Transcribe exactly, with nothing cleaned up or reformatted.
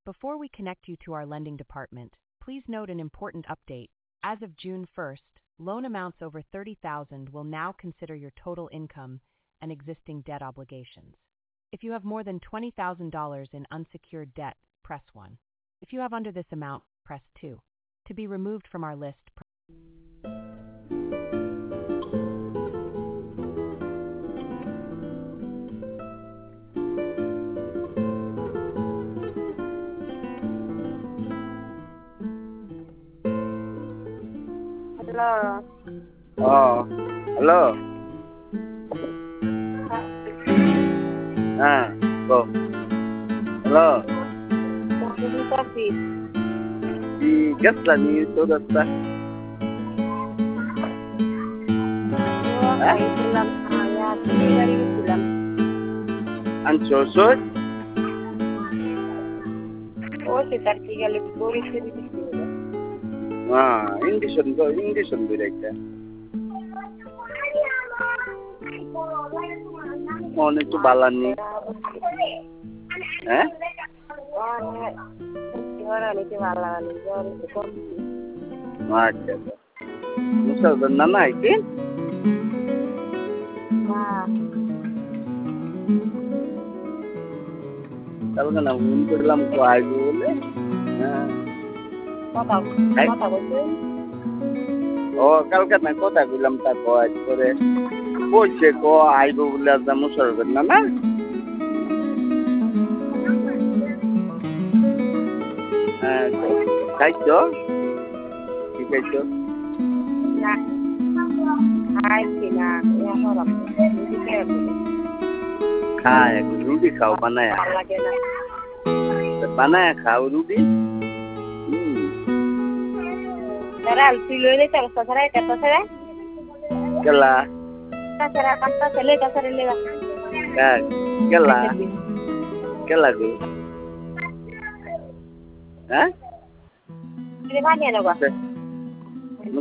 Before we connect you to our lending department, please note an important update. As of June first, loan amounts over thirty thousand dollars will now consider your total income and existing debt obligations. If you have more than twenty thousand dollars in unsecured debt, press one. If you have under this amount, press two. To be removed from our list, press Hello. Oh, hello. Ah, go. Hello. Ini tapi Di gas lah ni tu dah. oh kayak film ayat ini dari film. Ansosot. Oh sekitar tiga lebih kurang dari itu. Ah, Indison go, Indison direkta. Mohon itu balan ni. Eh? Oh nih, gimana nih malah nih jual itu. Macam tu. Musa benar nak ikin? Wah, Kalau kan aku untuk dalam kuai dulu. Ah. kota Eh? kota betul. Oh, kalau kan aku tak bilang tak kuai kore. Bose ko aibu bulan jamu sorot nama. Ah, kait jo? Kait jo? Nah, hai sina ya orang ini kayak Kaya, rubi kau mana ya? lagi nah. Mana kau rubi? Hmm. Sekarang kilo ini tak sekarang kata saya. Kela, Sekarang kata saya kata saya lewat. kah? Kela, kela tu. Hah? Ini mana nak buat? Se-